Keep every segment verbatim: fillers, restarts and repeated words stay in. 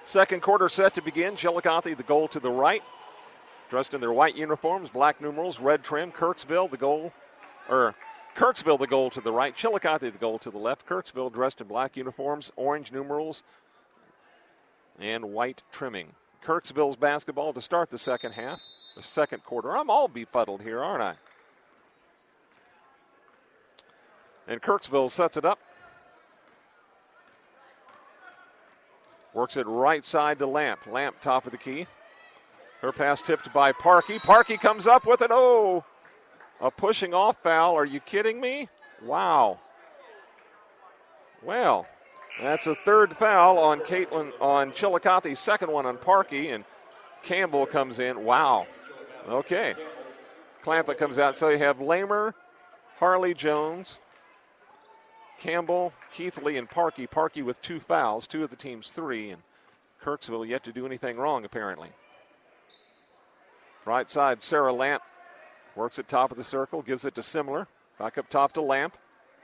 Second quarter set to begin. Chillicothe, the goal to the right. Dressed in their white uniforms, black numerals, red trim. Kirksville, the goal, or Kirksville, the goal to the right. Chillicothe, the goal to the left. Kirksville dressed in black uniforms, orange numerals, and white trimming. Kirksville's basketball to start the second half, the second quarter. I'm all befuddled here, aren't I? And Kirksville sets it up. Works it right side to Lamp. Lamp top of the key. Her pass tipped by Parkey. Parkey comes up with it. Oh, a pushing off foul. Are you kidding me? Wow. Well, that's a third foul on Caitlin, on Chillicothe's second one on Parkey, and Campbell comes in. Wow. Okay. Clampett comes out. So you have Lamer, Harley Jones, Campbell, Keithley, and Parkey. Parkey with two fouls, two of the team's three, and Kirksville yet to do anything wrong, apparently. Right side, Sarah Lamp works at top of the circle, gives it to Simler. Back up top to Lamp.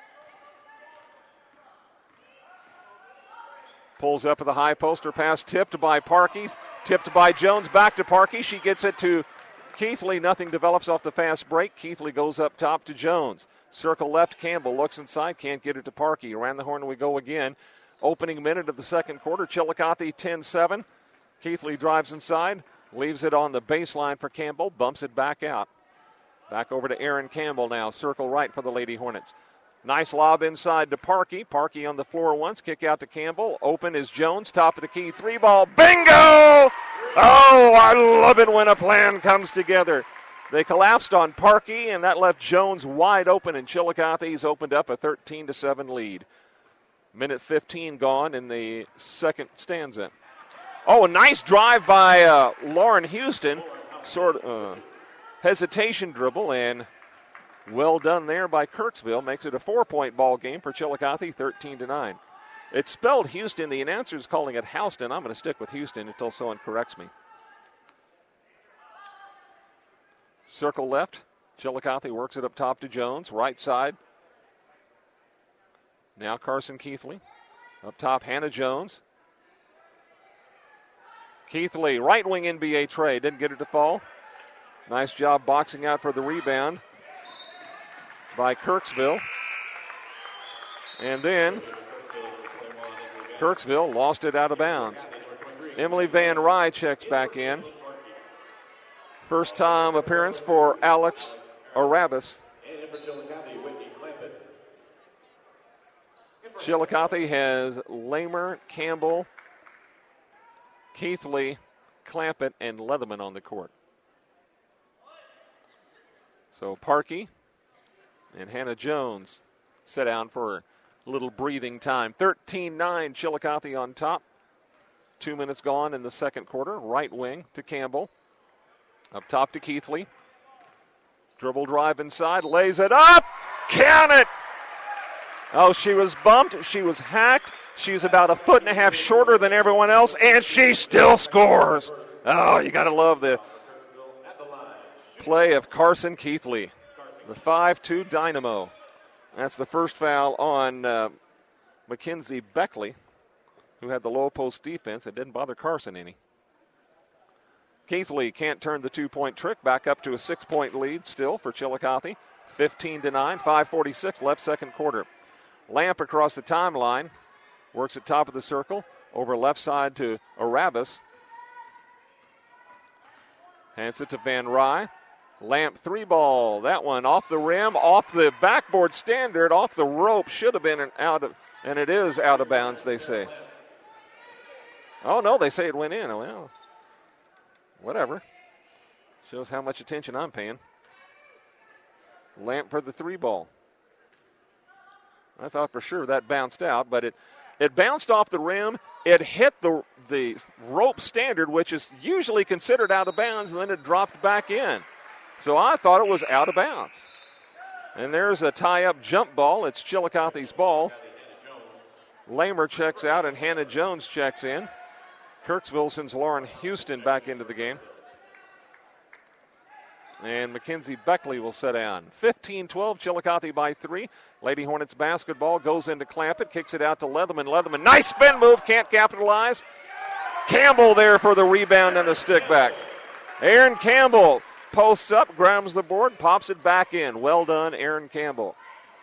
Pulls up at the high post. Her pass tipped by Parkey. Tipped by Jones. Back to Parkey. She gets it to Keithley. Nothing develops off the fast break. Keithley goes up top to Jones. Circle left. Campbell looks inside. Can't get it to Parkey. Around the horn we go again. Opening minute of the second quarter. Chillicothe ten seven. Keithley drives inside. Leaves it on the baseline for Campbell. Bumps it back out. Back over to Aaron Campbell now. Circle right for the Lady Hornets. Nice lob inside to Parkey. Parkey on the floor once. Kick out to Campbell. Open is Jones. Top of the key. Three ball. Bingo! Oh, I love it when a plan comes together. They collapsed on Parkey, and that left Jones wide open, and Chillicothe's opened up a thirteen to seven lead. Minute fifteen gone in the second stanza. Oh, a nice drive by uh, Lauren Houston. Sort of uh, hesitation dribble, and well done there by Kirksville. Makes it a four-point ball game for Chillicothe, thirteen to nine. It's spelled Houston. The announcer's calling it Houston. I'm going to stick with Houston until someone corrects me. Circle left. Chillicothe works it up top to Jones. Right side. Now Carson Keithley. Up top, Hannah Jones. Keithley, right wing N B A trade. Didn't get it to fall. Nice job boxing out for the rebound by Kirksville. And then Kirksville lost it out of bounds. Emily Van Rye checks back in. First time appearance for Alex Arabas. Chillicothe has Lamer, Campbell, Keithley, Clampett, and Leatherman on the court. So Parkey and Hannah Jones sit down for a little breathing time. thirteen nine, Chillicothe on top. Two minutes gone in the second quarter. Right wing to Campbell. Up top to Keithley. Dribble drive inside. Lays it up. Count it. Oh, she was bumped. She was hacked. She's about a foot and a half shorter than everyone else, and she still scores. Oh, you got to love the play of Carson Keithley, the five two Dynamo. That's the first foul on uh, Mackenzie Beckley, who had the low post defense. It didn't bother Carson any. Keithley can't turn the two-point trick. Back up to a six-point lead still for Chillicothe. fifteen to nine, five forty-six left second quarter. Lamp across the timeline. Works at top of the circle. Over left side to Arabas. Hands it to Van Rye. Lamp three ball. That one off the rim, off the backboard standard, off the rope. Should have been an out of, and it is out of bounds, they say. Oh, no, they say it went in. Well, whatever. Shows how much attention I'm paying. Lamp for the three ball. I thought for sure that bounced out, but it, it bounced off the rim. It hit the, the rope standard, which is usually considered out of bounds, and then it dropped back in. So I thought it was out of bounds. And there's a tie-up jump ball. It's Chillicothe's ball. Lamer checks out, and Hannah Jones checks in. Kirksville sends Lauren Houston back into the game. And Mackenzie Beckley will sit down. fifteen twelve, Chillicothe by three. Lady Hornets basketball goes into Clampett, kicks it out to Leatherman. Leatherman, nice spin move, can't capitalize. Campbell there for the rebound and the stick back. Aaron Campbell posts up, grabs the board, pops it back in. Well done, Aaron Campbell.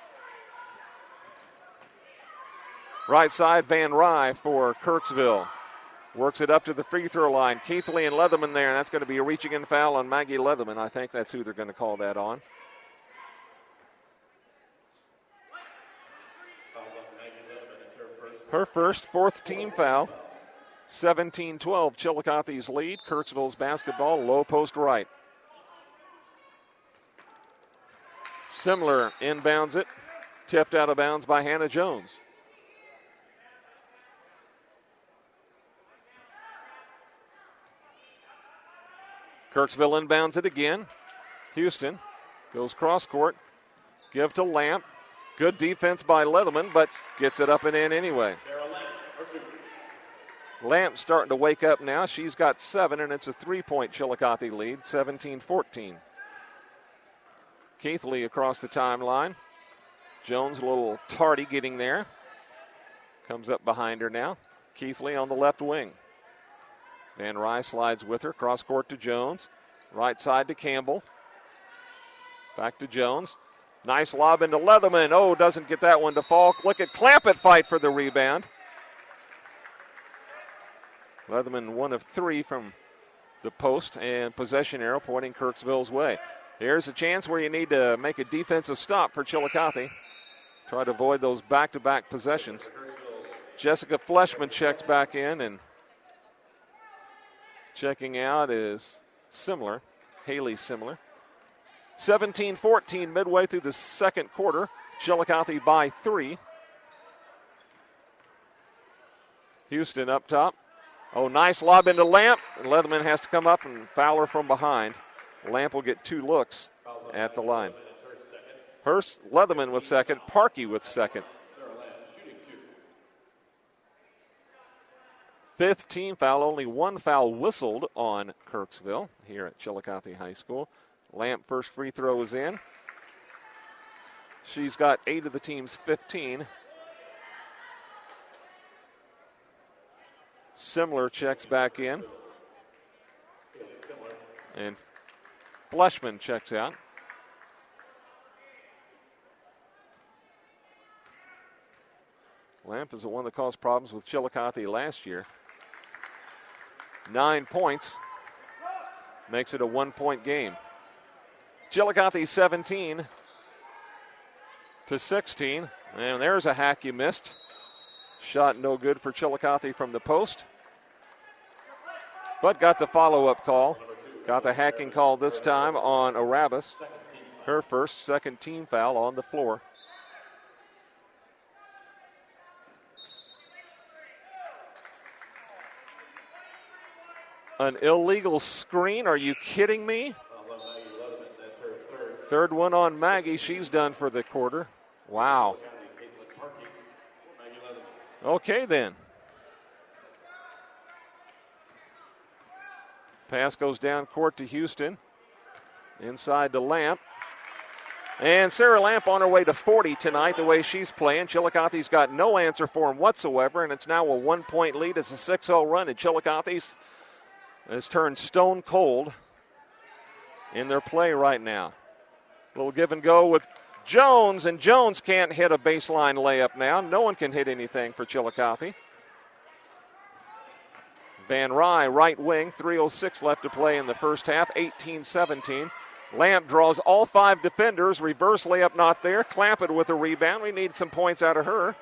Right side, Van Rye for Kirksville. Works it up to the free throw line. Keithley and Leatherman there, and that's going to be a reaching in foul on Maggie Leatherman. I think that's who they're going to call that on. Her first, fourth team foul. seventeen twelve, Chillicothe's lead. Kirksville's basketball, low post right. Simler inbounds it. Tipped out of bounds by Hannah Jones. Kirksville inbounds it again. Houston goes cross court. Give to Lamp. Good defense by Leatherman, but gets it up and in anyway. Lamp starting to wake up now. She's got seven, and it's a three-point Chillicothe lead, seventeen fourteen. Keithley across the timeline. Jones a little tardy getting there. Comes up behind her now. Keithley on the left wing. Van Rye slides with her. Cross court to Jones. Right side to Campbell. Back to Jones. Nice lob into Leatherman. Oh, doesn't get that one to fall. Look at Clampett fight for the rebound. Leatherman one of three from the post, and possession arrow pointing Kirksville's way. Here's a chance where you need to make a defensive stop for Chillicothe. Try to avoid those back-to-back possessions. Jessica Fleshman checks back in, and checking out is Simler, Haley Simler. seventeen fourteen midway through the second quarter. Chillicothe by three. Houston up top. Oh, nice lob into Lamp. And Leatherman has to come up and foul her from behind. Lamp will get two looks at the line. Hurst, Leatherman with second. Parkey with second. Fifth team foul. Only one foul whistled on Kirksville here at Chillicothe High School. Lamp first free throw is in. She's got eight of the team's fifteen. Simler checks back in. And Fleshman checks out. Lamp is the one that caused problems with Chillicothe last year. Nine points. Makes it a one-point game. Chillicothe seventeen to sixteen. And there's a hack you missed. Shot no good for Chillicothe from the post. But got the follow-up call. Got the hacking call this time on Arabas. Her first, second team foul on the floor. An illegal screen? Are you kidding me? Third one on Maggie. She's done for the quarter. Wow. Okay, then. Pass goes down court to Houston. Inside to Lamp. And Sarah Lamp on her way to forty tonight, the way she's playing. Chillicothe's got no answer for him whatsoever, and it's now a one-point lead. It's a six oh run, and Chillicothe's has turned stone cold in their play right now. A little give and go with Jones, and Jones can't hit a baseline layup now. No one can hit anything for Chillicothe. Van Rye, right wing, three oh six left to play in the first half, eighteen seventeen. Lamp draws all five defenders. Reverse layup not there. Clampett with a rebound. We need some points out of her.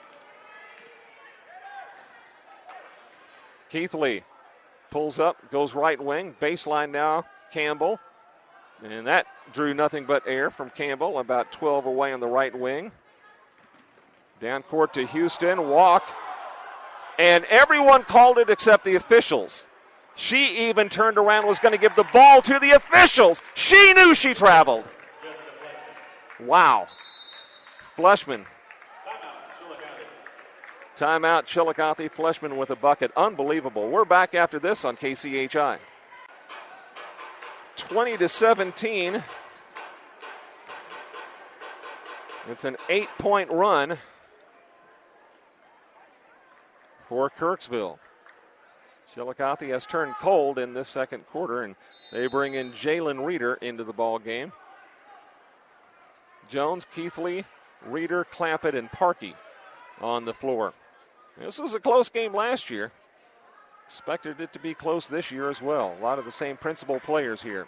Keithley pulls up, goes right wing. Baseline now, Campbell. And that drew nothing but air from Campbell, about twelve away on the right wing. Down court to Houston, walk. And everyone called it except the officials. She even turned around and was going to give the ball to the officials. She knew she traveled. Wow. Fleshman. Timeout, Chillicothe. Fleshman with a bucket. Unbelievable. We're back after this on K C H I. twenty to seventeen. It's an eight-point run for Kirksville. Chillicothe has turned cold in this second quarter, and they bring in Jalen Reeder into the ball game. Jones, Keithley, Reeder, Clampett, and Parkey on the floor. This was a close game last year. Expected it to be close this year as well. A lot of the same principal players here.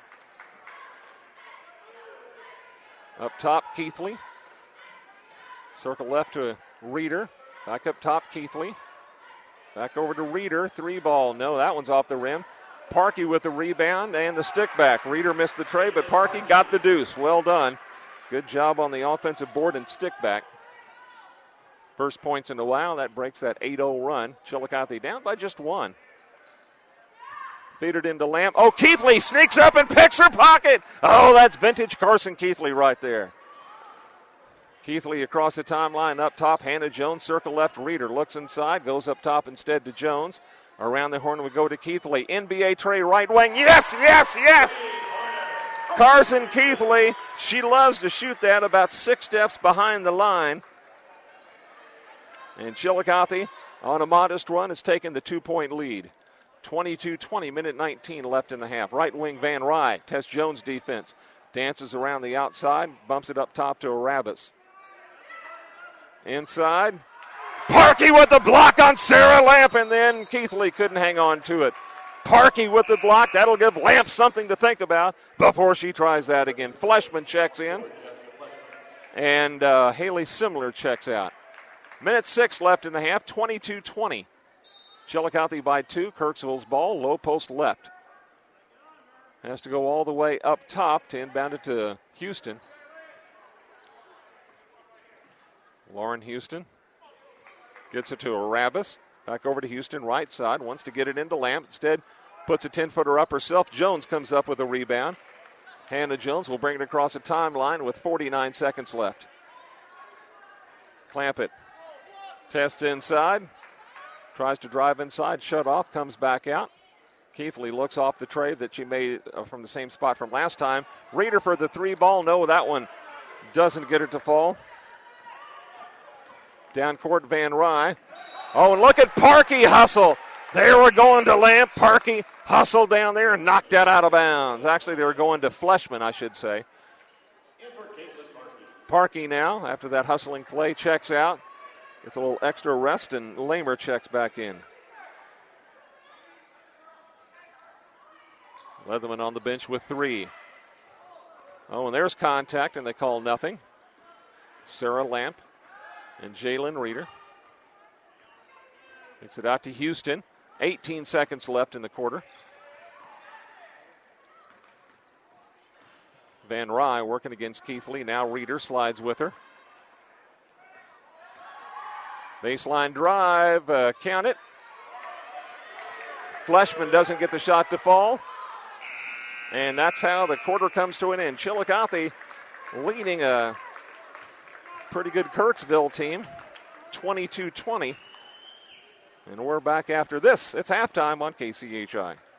Up top, Keithley. Circle left to Reeder. Back up top, Keithley. Back over to Reeder. Three ball. No, that one's off the rim. Parkey with the rebound and the stick back. Reeder missed the tray, but Parkey got the deuce. Well done. Good job on the offensive board and stick back. First points in a while. That breaks that eight oh run. Chillicothe down by just one. Feed it into Lamb. Oh, Keithley sneaks up and picks her pocket. Oh, that's vintage Carson Keithley right there. Keithley across the timeline up top. Hannah Jones, circle left. Reeder looks inside, goes up top instead to Jones. Around the horn we go to Keithley. N B A tray right wing. Yes, yes, yes. Carson Keithley. She loves to shoot that about six steps behind the line. And Chillicothe, on a modest run, has taken the two-point lead. twenty-two twenty, minute nineteen left in the half. Right wing Van Rye, Tess Jones defense. Dances around the outside, bumps it up top to Arabbas. Inside. Parkey with the block on Sarah Lamp, and then Keithley couldn't hang on to it. Parkey with the block. That'll give Lamp something to think about before she tries that again. Fleshman checks in, and uh, Haley Simler checks out. Minute six left in the half, twenty-two twenty. Chillicothe by two. Kirksville's ball, low post left. Has to go all the way up top to inbound it to Houston. Lauren Houston gets it to Arabbas. Back over to Houston, right side. Wants to get it into Lamp. Instead, puts a ten-footer up herself. Jones comes up with a rebound. Hannah Jones will bring it across the timeline with forty-nine seconds left. Clampett. Test inside. Tries to drive inside. Shut off. Comes back out. Keithley looks off the tray that she made from the same spot from last time. Reeder for the three ball. No, that one doesn't get it to fall. Down court, Van Rye. Oh, and look at Parkey hustle. They were going to Lamp. Parkey hustled down there and knocked that out of bounds. Actually, they were going to Fleshman, I should say. Parkey now, after that hustling play, checks out. Gets a little extra rest, and Lamer checks back in. Leatherman on the bench with three. Oh, and there's contact, and they call nothing. Sarah Lamp and Jalen Reeder. Takes it out to Houston. eighteen seconds left in the quarter. Van Rye working against Keithley. Now Reeder slides with her. Baseline drive. Uh, count it. Fleshman doesn't get the shot to fall. And that's how the quarter comes to an end. Chillicothe leading a pretty good Kirksville team, twenty-two twenty. And we're back after this. It's halftime on K C H I.